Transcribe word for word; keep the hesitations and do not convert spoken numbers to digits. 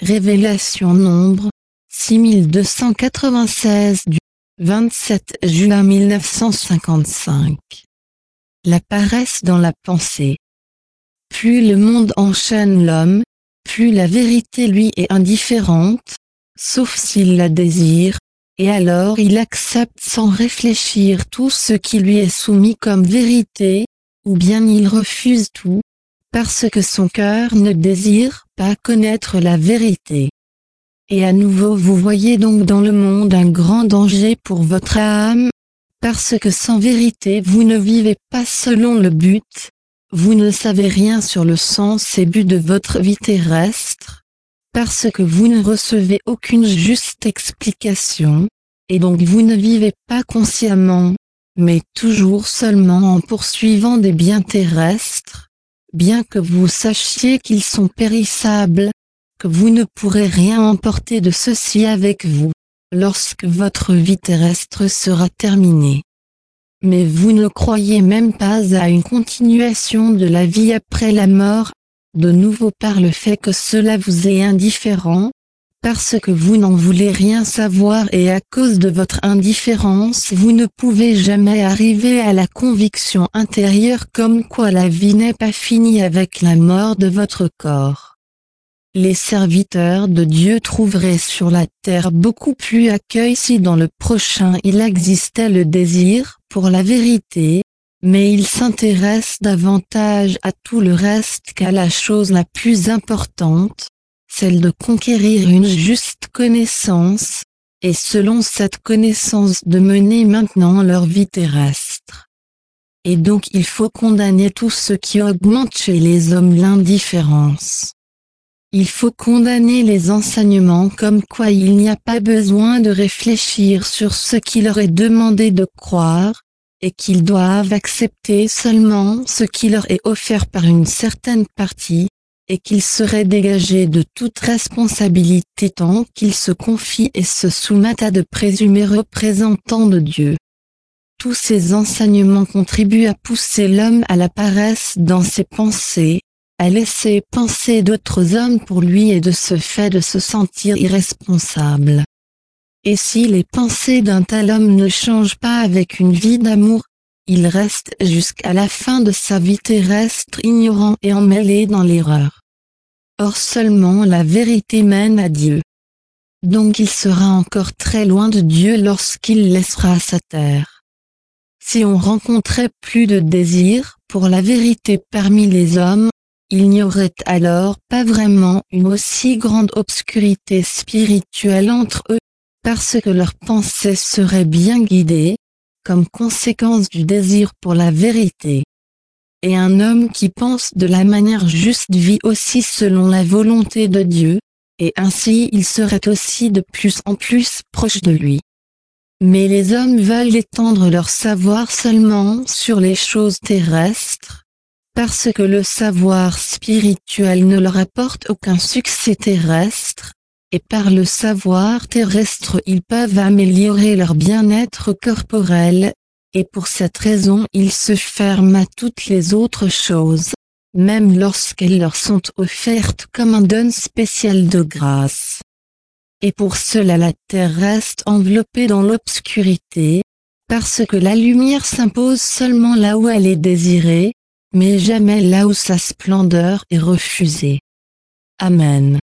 Révélation Nombre, six mille deux cent quatre-vingt-seize du vingt-sept juin mille neuf cent cinquante-cinq. La paresse dans la pensée. Plus le monde enchaîne l'homme, plus la vérité lui est indifférente, sauf s'il la désire, et alors il accepte sans réfléchir tout ce qui lui est soumis comme vérité, ou bien il refuse tout, parce que son cœur ne désire pas connaître la vérité. Et à nouveau vous voyez donc dans le monde un grand danger pour votre âme, parce que sans vérité vous ne vivez pas selon le but, vous ne savez rien sur le sens et but de votre vie terrestre, parce que vous ne recevez aucune juste explication, et donc vous ne vivez pas consciemment, mais toujours seulement en poursuivant des biens terrestres, bien que vous sachiez qu'ils sont périssables, que vous ne pourrez rien emporter de ceci avec vous, lorsque votre vie terrestre sera terminée. Mais vous ne croyez même pas à une continuation de la vie après la mort, de nouveau par le fait que cela vous est indifférent, parce que vous n'en voulez rien savoir et à cause de votre indifférence vous ne pouvez jamais arriver à la conviction intérieure comme quoi la vie n'est pas finie avec la mort de votre corps. Les serviteurs de Dieu trouveraient sur la terre beaucoup plus accueil si dans le prochain il existait le désir pour la vérité, mais ils s'intéressent davantage à tout le reste qu'à la chose la plus importante, celle de conquérir une juste connaissance, et selon cette connaissance de mener maintenant leur vie terrestre. Et donc il faut condamner tout ce qui augmente chez les hommes l'indifférence. Il faut condamner les enseignements comme quoi il n'y a pas besoin de réfléchir sur ce qui leur est demandé de croire, et qu'ils doivent accepter seulement ce qui leur est offert par une certaine partie, et qu'ils seraient dégagés de toute responsabilité tant qu'ils se confient et se soumettent à de présumés représentants de Dieu. Tous ces enseignements contribuent à pousser l'homme à la paresse dans ses pensées, à laisser penser d'autres hommes pour lui et de ce fait de se sentir irresponsable. Et si les pensées d'un tel homme ne changent pas avec une vie d'amour, il reste jusqu'à la fin de sa vie terrestre ignorant et emmêlé dans l'erreur. Or seulement la vérité mène à Dieu. Donc il sera encore très loin de Dieu lorsqu'il laissera sa terre. Si on rencontrait plus de désir pour la vérité parmi les hommes, il n'y aurait alors pas vraiment une aussi grande obscurité spirituelle entre eux, parce que leurs pensées seraient bien guidées, comme conséquence du désir pour la vérité. Et un homme qui pense de la manière juste vit aussi selon la volonté de Dieu, et ainsi il serait aussi de plus en plus proche de lui. Mais les hommes veulent étendre leur savoir seulement sur les choses terrestres, parce que le savoir spirituel ne leur apporte aucun succès terrestre, et par le savoir terrestre ils peuvent améliorer leur bien-être corporel, et pour cette raison ils se ferment à toutes les autres choses, même lorsqu'elles leur sont offertes comme un don spécial de grâce. Et pour cela la terre reste enveloppée dans l'obscurité, parce que la lumière s'impose seulement là où elle est désirée, mais jamais là où sa splendeur est refusée. Amen.